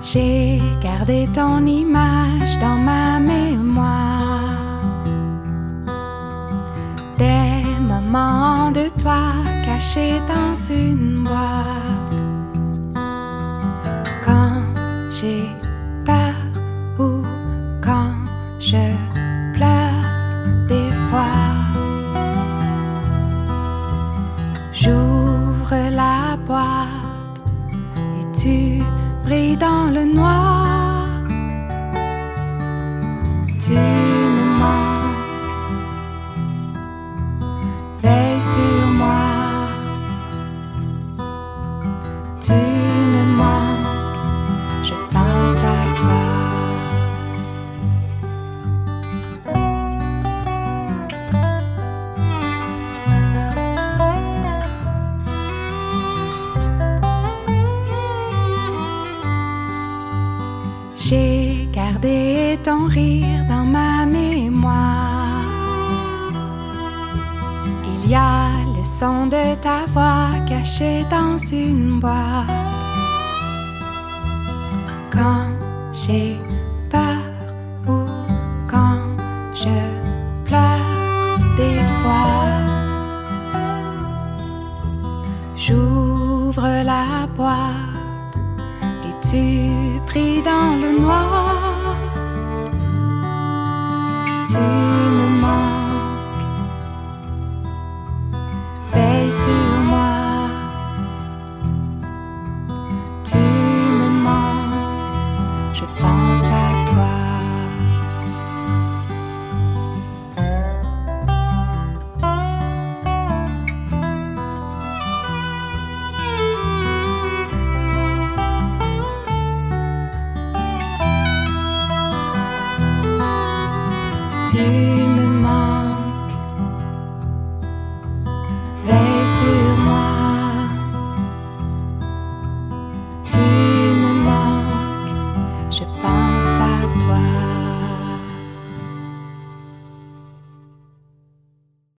J'ai gardé ton image dans ma mémoire. Des moments de toi cachés dans une boîte. Quand j'ai peur ou quand je pleure des fois, j'ouvre la boîte et tu brilles dans le noir. Tu me manques, veille sur moi. Tu me manques, je pense à toi. J'ai gardé ton rire dans ma mémoire. Il y a le son de ta voix caché dans une boîte. Quand j'ai peur ou quand je pleure des fois, j'ouvre la boîte et tu brilles dans le noir. Tu me manques, veille sur moi. Tu me manques, je pense à toi. Tu me manques, veille sur moi. Tu